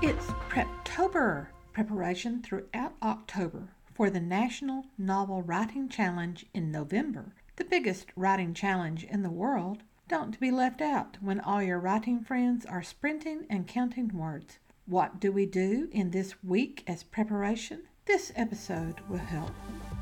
It's Preptober, preparation throughout October for the National Novel Writing Challenge in November, the biggest writing challenge in the world. Don't be left out when all your writing friends are sprinting and counting words. What do we do in this week as preparation? This episode will help.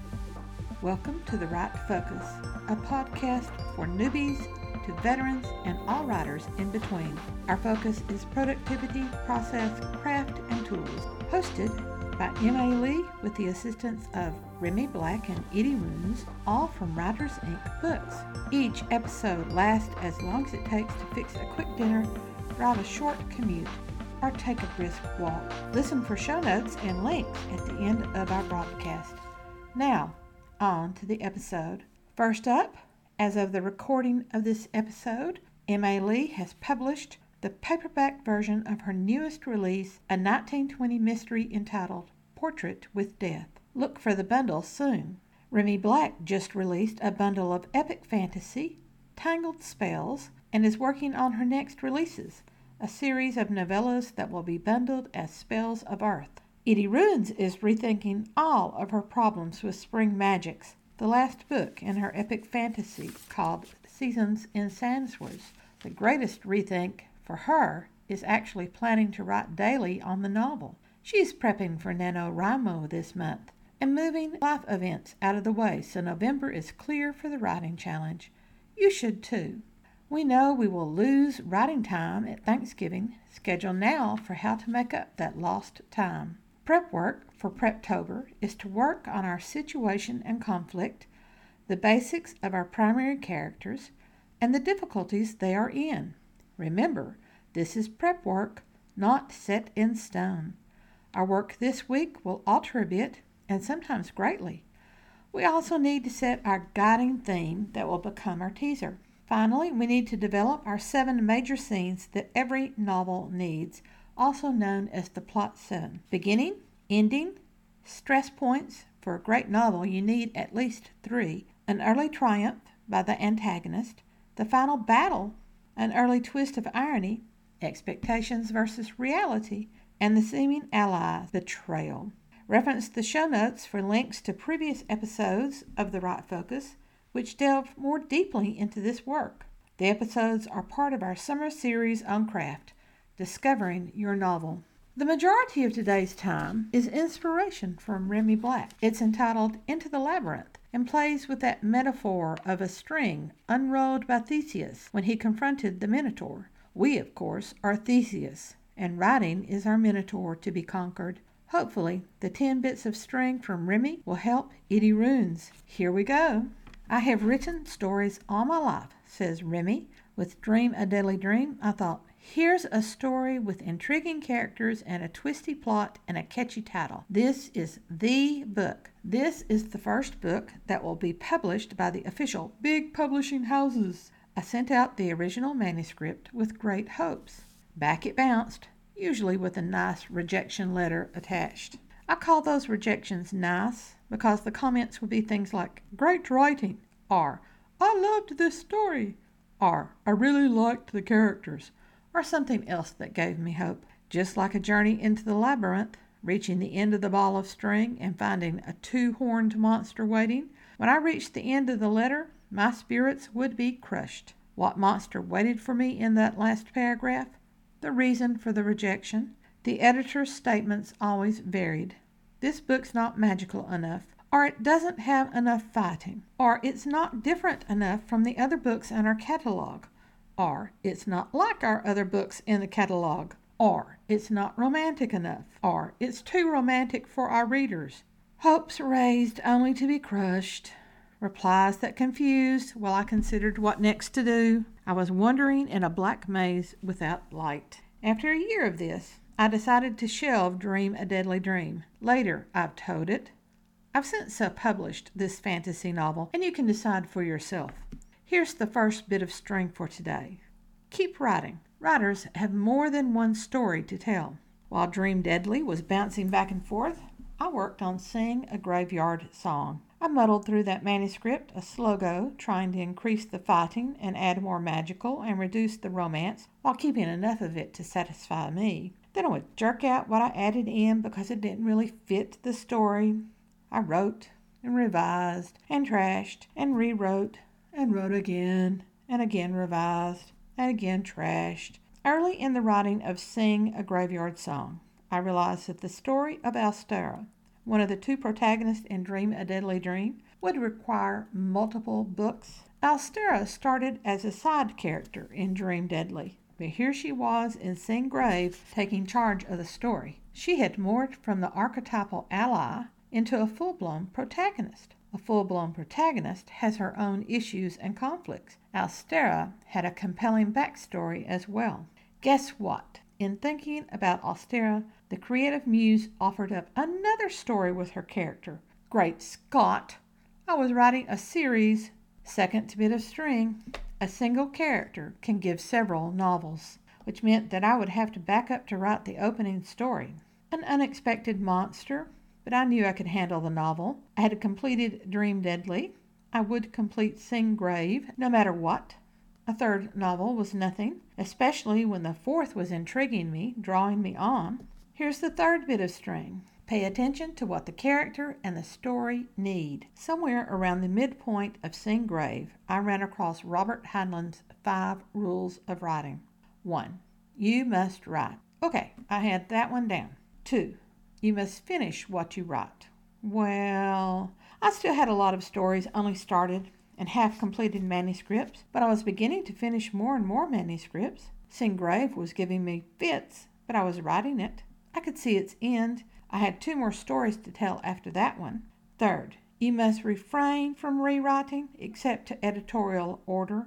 Welcome to The Write Focus, a podcast for newbies to veterans and all writers in between. Our focus is productivity, process, craft, and tools. Hosted by M.A. Lee with the assistance of Remy Black and Eddie Runes, all from Writers Inc. books. Each episode lasts as long as it takes to fix a quick dinner, drive a short commute, or take a brisk walk. Listen for show notes and links at the end of our broadcast. Now, on to the episode. First up, as of the recording of this episode, M.A. Lee has published the paperback version of her newest release, a 1920 mystery entitled Portrait with Death. Look for the bundle soon. Remy Black just released a bundle of epic fantasy, Tangled Spells, and is working on her next releases, a series of novellas that will be bundled as Spells of Earth. Eddie Runes is rethinking all of her problems with spring magics. The last book in her epic fantasy, called Seasons in Sandsworth. The greatest rethink for her is actually planning to write daily on the novel. She's prepping for NaNoWriMo this month and moving life events out of the way so November is clear for the writing challenge. You should too. We know we will lose writing time at Thanksgiving. Schedule now for how to make up that lost time. Prep work for Preptober is to work on our situation and conflict, the basics of our primary characters, and the difficulties they are in. Remember, this is prep work, not set in stone. Our work this week will alter a bit, and sometimes greatly. We also need to set our guiding theme that will become our teaser. Finally, we need to develop our 7 major scenes that every novel needs, also known as the plot 7. Beginning, ending, stress points. For a great novel, you need at least 3. An early triumph by the antagonist, the final battle, an early twist of irony, expectations versus reality, and the seeming ally, betrayal. Reference the show notes for links to previous episodes of The Write Focus, which delve more deeply into this work. The episodes are part of our summer series on craft, Discovering Your Novel. The majority of today's time is inspiration from Remy Black. It's entitled Into the Labyrinth and plays with that metaphor of a string unrolled by Theseus when he confronted the Minotaur. We, of course, are Theseus, and writing is our Minotaur to be conquered. Hopefully, the 10 bits of string from Remy will help Eddie Runes. Here we go. I have written stories all my life, says Remy. With Dream a Deadly Dream, I thought, here's a story with intriguing characters and a twisty plot and a catchy title. This is the book. This is the first book that will be published by the official big publishing houses. I sent out the original manuscript with great hopes. Back it bounced, usually with a nice rejection letter attached. I call those rejections nice because the comments would be things like, great writing, or I loved this story, or I really liked the characters, or something else that gave me hope. Just like a journey into the labyrinth, reaching the end of the ball of string and finding a 2-horned monster waiting, when I reached the end of the letter, my spirits would be crushed. What monster waited for me in that last paragraph? The reason for the rejection. The editor's statements always varied. This book's not magical enough, or it doesn't have enough fighting, or it's not different enough from the other books in our catalog, or it's not like our other books in the catalog, or it's not romantic enough, or it's too romantic for our readers. Hopes raised only to be crushed. Replies that confused while I considered what next to do. I was wandering in a black maze without light. After a year of this, I decided to shelve Dream a Deadly Dream. Later, I've towed it. I've since published this fantasy novel, and you can decide for yourself. Here's the first bit of string for today. Keep writing. Writers have more than one story to tell. While Dream Deadly was bouncing back and forth, I worked on Sing a Graveyard Song. I muddled through that manuscript, a slow go, trying to increase the fighting and add more magical and reduce the romance while keeping enough of it to satisfy me. Then I would jerk out what I added in because it didn't really fit the story. I wrote and revised and trashed and rewrote and wrote again and again revised and again trashed. Early in the writing of Sing a Graveyard Song, I realized that the story of Alstera, one of the two protagonists in Dream a Deadly Dream, would require multiple books. Alstera started as a side character in Dream Deadly, but here she was in Sing Grave taking charge of the story. She had morphed from the archetypal ally into a full-blown protagonist. A full-blown protagonist has her own issues and conflicts. Alstera had a compelling backstory as well. Guess what? In thinking about Alstera, the creative muse offered up another story with her character. Great Scott! I was writing a series, second bit of string. A single character can give several novels, which meant that I would have to back up to write the opening story. An unexpected monster, but I knew I could handle the novel. I had completed Dream Deadly. I would complete Sing Grave, no matter what. A third novel was nothing, especially when the fourth was intriguing me, drawing me on. Here's the third bit of string. Pay attention to what the character and the story need. Somewhere around the midpoint of Sing Grave, I ran across Robert Heinlein's 5 rules of writing. 1. You must write. Okay, I had that one down. 2. You must finish what you write. Well, I still had a lot of stories only started and half-completed manuscripts, but I was beginning to finish more and more manuscripts. Sing Grave was giving me fits, but I was writing it. I could see its end. I had 2 more stories to tell after that one. 3rd, you must refrain from rewriting except to editorial order.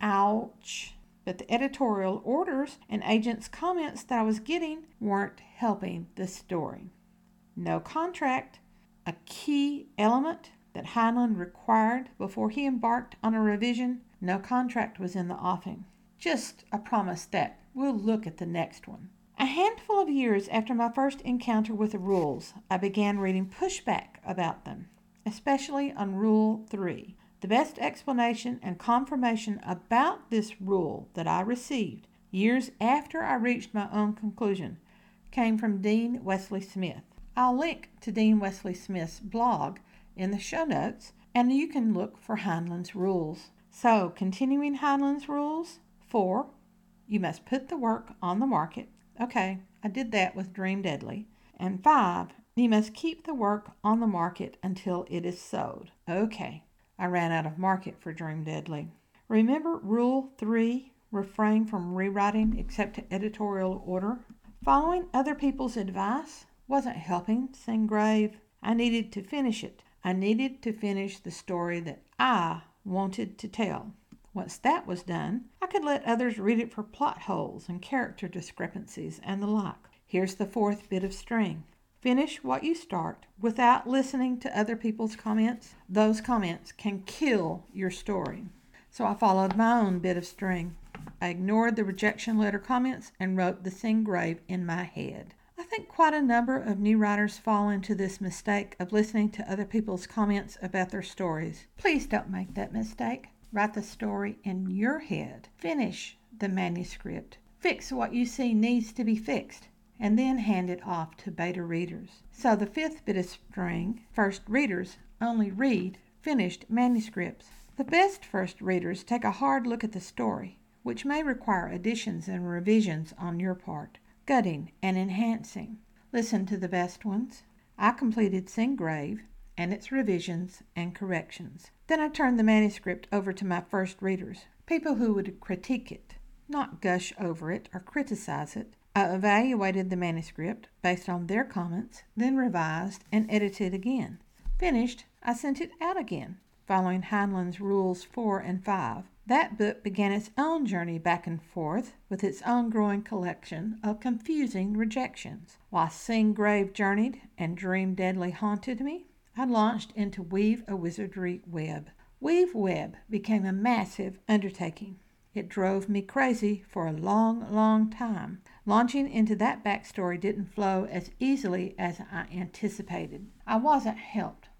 Ouch. But the editorial orders and agents' comments that I was getting weren't helping the story. No contract, a key element that Heinlein required before he embarked on a revision. No contract was in the offing. Just a promise that we'll look at the next one. A handful of years after my first encounter with the rules, I began reading pushback about them, especially on Rule 3. The best explanation and confirmation about this rule that I received years after I reached my own conclusion came from Dean Wesley Smith. I'll link to Dean Wesley Smith's blog in the show notes, and you can look for Heinlein's rules. So, continuing Heinlein's rules. 4. You must put the work on the market. Okay, I did that with Dream Deadly. And 5. You must keep the work on the market until it is sold. Okay, I ran out of market for Dream Deadly. Remember Rule 3, refrain from rewriting except to editorial order? Following other people's advice wasn't helping Sing Grave. I needed to finish it. I needed to finish the story that I wanted to tell. Once that was done, I could let others read it for plot holes and character discrepancies and the like. Here's the 4th bit of string. Finish what you start without listening to other people's comments. Those comments can kill your story. So I followed my own bit of string. I ignored the rejection letter comments and wrote the Sing Grave in my head. I think quite a number of new writers fall into this mistake of listening to other people's comments about their stories. Please don't make that mistake. Write the story in your head. Finish the manuscript. Fix what you see needs to be fixed, and then hand it off to beta readers. So the 5th bit of string, first readers only read finished manuscripts. The best first readers take a hard look at the story, which may require additions and revisions on your part. Gutting and enhancing. Listen to the best ones. I completed Sing Grave and its revisions and corrections. Then I turned the manuscript over to my first readers, people who would critique it, not gush over it or criticize it. I evaluated the manuscript based on their comments, then revised and edited again. Finished, I sent it out again, following Heinlein's Rules 4 and 5. That book began its own journey back and forth with its own growing collection of confusing rejections. While Sing Grave journeyed and Dream Deadly haunted me, I launched into Weave a Wizardry Web. Weave Web became a massive undertaking. It drove me crazy for a long, long time. Launching into that backstory didn't flow as easily as I anticipated. I wasn't helped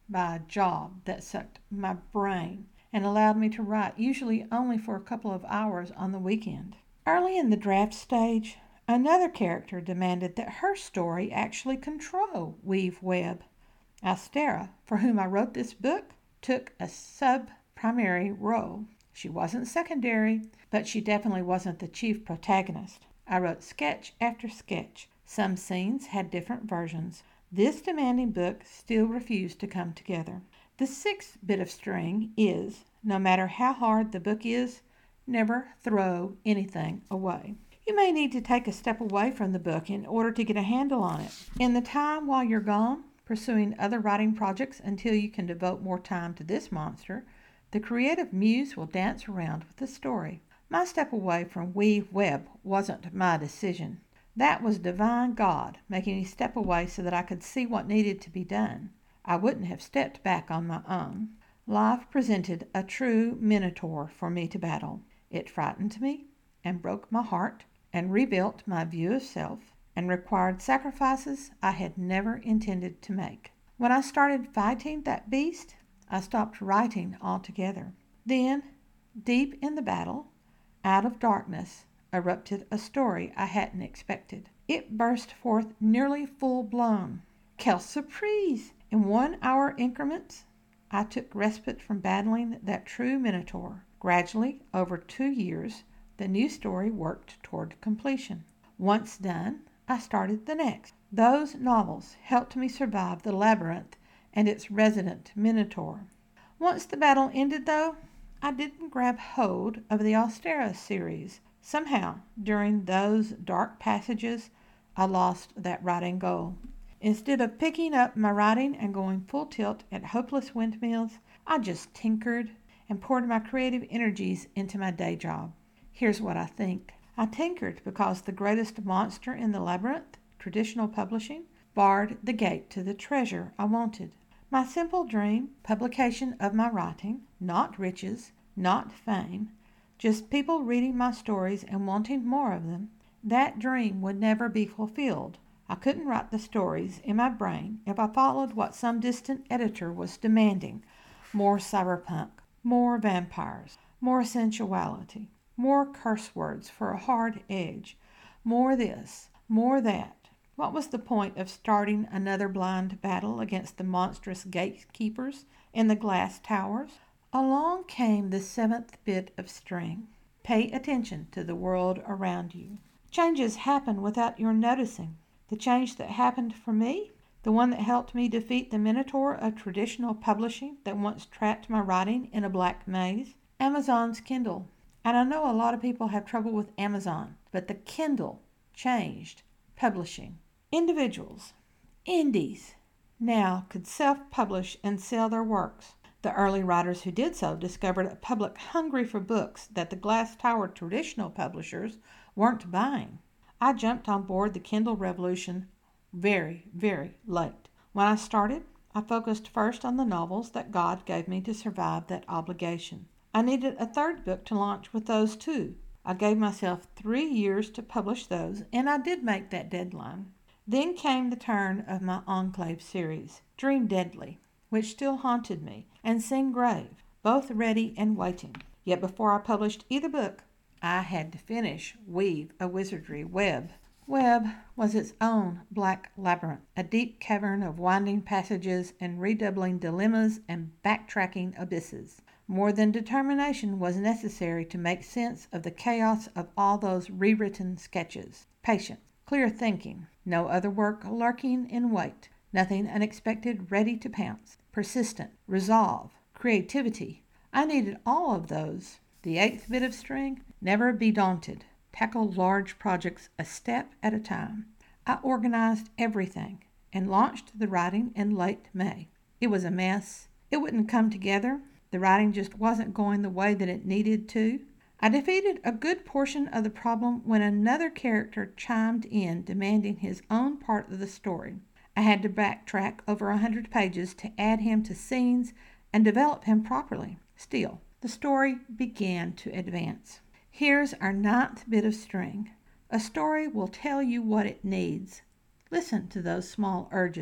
by a job that sucked my brain and allowed me to write, usually only for a couple of hours on the weekend. Early in the draft stage, another character demanded that her story actually control Weave Web. Astera, for whom I wrote this book, took a sub-primary role. She wasn't secondary, but she definitely wasn't the chief protagonist. I wrote sketch after sketch. Some scenes had different versions. This demanding book still refused to come together. The sixth bit of string is, no matter how hard the book is, never throw anything away. You may need to take a step away from the book in order to get a handle on it. In the time while you're gone, pursuing other writing projects until you can devote more time to this monster, the creative muse will dance around with the story. My step away from Weave Web wasn't my decision. That was divine God making me step away so that I could see what needed to be done. I wouldn't have stepped back on my own. Life presented a true minotaur for me to battle. It frightened me and broke my heart and rebuilt my view of self and required sacrifices I had never intended to make. When I started fighting that beast, I stopped writing altogether. Then, deep in the battle, out of darkness, erupted a story I hadn't expected. It burst forth nearly full-blown. Quelle surprise! In 1 hour increments, I took respite from battling that true minotaur. Gradually, over 2 years, the new story worked toward completion. Once done, I started the next. Those novels helped me survive the labyrinth and its resident minotaur. Once the battle ended, though, I didn't grab hold of the Astera series. Somehow, during those dark passages, I lost that writing goal. Instead of picking up my writing and going full tilt at hopeless windmills, I just tinkered and poured my creative energies into my day job. Here's what I think. I tinkered because the greatest monster in the labyrinth, traditional publishing, barred the gate to the treasure I wanted. My simple dream, publication of my writing, not riches, not fame, just people reading my stories and wanting more of them, that dream would never be fulfilled. I couldn't write the stories in my brain if I followed what some distant editor was demanding. More cyberpunk, more vampires, more sensuality, more curse words for a hard edge, more this, more that. What was the point of starting another blind battle against the monstrous gatekeepers in the glass towers? Along came the seventh bit of string. Pay attention to the world around you. Changes happen without your noticing. The change that happened for me, the one that helped me defeat the minotaur of traditional publishing that once trapped my writing in a black maze, Amazon's Kindle. And I know a lot of people have trouble with Amazon, but the Kindle changed publishing. Individuals, indies, now could self-publish and sell their works. The early writers who did so discovered a public hungry for books that the glass tower traditional publishers weren't buying. I jumped on board the Kindle revolution very, very late. When I started, I focused first on the novels that God gave me to survive that obligation. I needed a third book to launch with those too. I gave myself 3 years to publish those, and I did make that deadline. Then came the turn of my Enclave series, Dream Deadly, which still haunted me, and Sing Grave, both ready and waiting. Yet before I published either book, I had to finish Weave a Wizardry Web. Web was its own black labyrinth, a deep cavern of winding passages and redoubling dilemmas and backtracking abysses. More than determination was necessary to make sense of the chaos of all those rewritten sketches. Patience, clear thinking, no other work lurking in wait, nothing unexpected ready to pounce, persistent, resolve, creativity. I needed all of those. The eighth bit of string, never be daunted. Tackle large projects a step at a time. I organized everything and launched the writing in late May. It was a mess. It wouldn't come together. The writing just wasn't going the way that it needed to. I defeated a good portion of the problem when another character chimed in demanding his own part of the story. I had to backtrack over 100 pages to add him to scenes and develop him properly. Still, the story began to advance. Here's our ninth bit of string. A story will tell you what it needs. Listen to those small urges.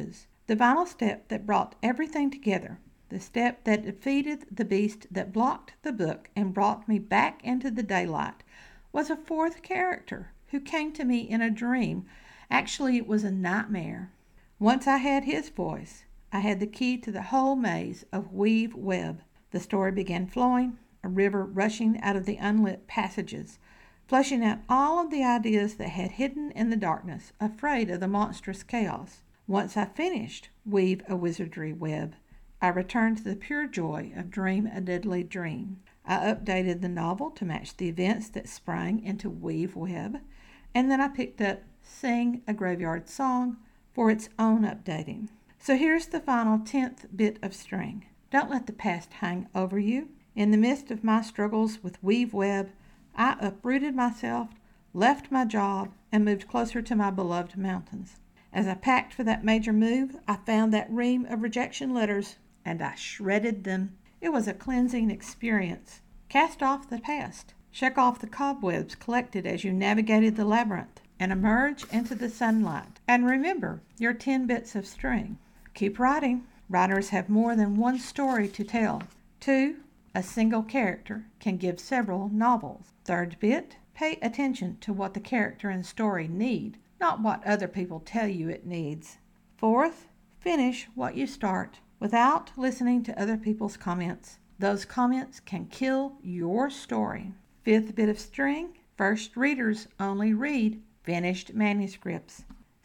The final step that brought everything together, the step that defeated the beast that blocked the book and brought me back into the daylight, was a fourth character who came to me in a dream. Actually, it was a nightmare. Once I had his voice, I had the key to the whole maze of Weave Web. The story began flowing, a river rushing out of the unlit passages, flushing out all of the ideas that had hidden in the darkness, afraid of the monstrous chaos. Once I finished Weave a Wizardry Web, I returned to the pure joy of Dream a Deadly Dream. I updated the novel to match the events that sprang into Weave Web, and then I picked up Sing a Graveyard Song for its own updating. So here's the final 10th bit of string. Don't let the past hang over you. In the midst of my struggles with Weave Web, I uprooted myself, left my job, and moved closer to my beloved mountains. As I packed for that major move, I found that ream of rejection letters, and I shredded them. It was a cleansing experience. Cast off the past. Shake off the cobwebs collected as you navigated the labyrinth, and emerge into the sunlight. And remember your 10 bits of string. Keep writing. Writers have more than one story to tell. 2. A single character can give several novels. Third bit, pay attention to what the character and story need, not what other people tell you it needs. Fourth, finish what you start without listening to other people's comments. Those comments can kill your story. Fifth bit of string, first readers only read finished manuscripts.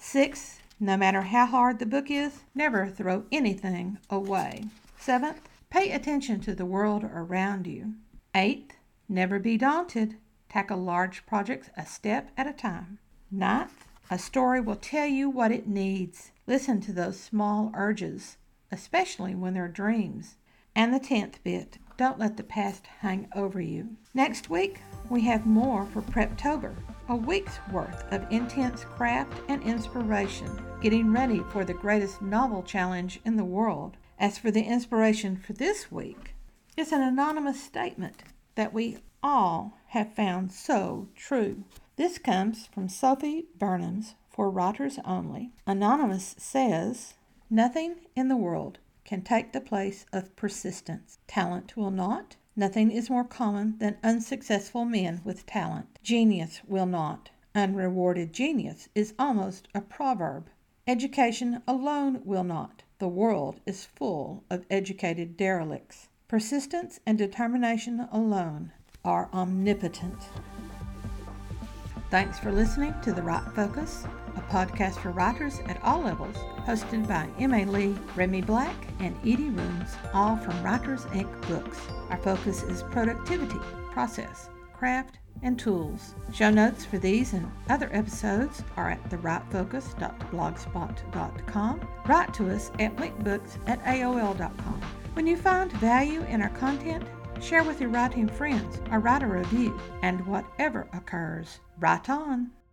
6. No matter how hard the book is, never throw anything away. 7th, pay attention to the world around you. 8th, never be daunted. Tackle large projects a step at a time. 9th, a story will tell you what it needs. Listen to those small urges, especially when they're dreams. And the 10th bit, don't let the past hang over you. Next week, we have more for Preptober, a week's worth of intense craft and inspiration, getting ready for the greatest novel challenge in the world. As for the inspiration for this week, it's an anonymous statement that we all have found so true. This comes from Sophie Burnham's For Writers Only. Anonymous says, "Nothing in the world can take the place of persistence. Talent will not. Nothing is more common than unsuccessful men with talent. Genius will not. Unrewarded genius is almost a proverb. Education alone will not. The world is full of educated derelicts. Persistence and determination alone are omnipotent." Thanks for listening to The Write Focus, a podcast for writers at all levels, hosted by M.A. Lee, Remy Black, and Edie Rooms, all from Writers Inc. Books. Our focus is productivity, process, craft, and tools. Show notes for these and other episodes are at thewritefocus.blogspot.com. Write to us at winkbooks@aol.com. When you find value in our content, share with your writing friends or write a review. And whatever occurs, write on.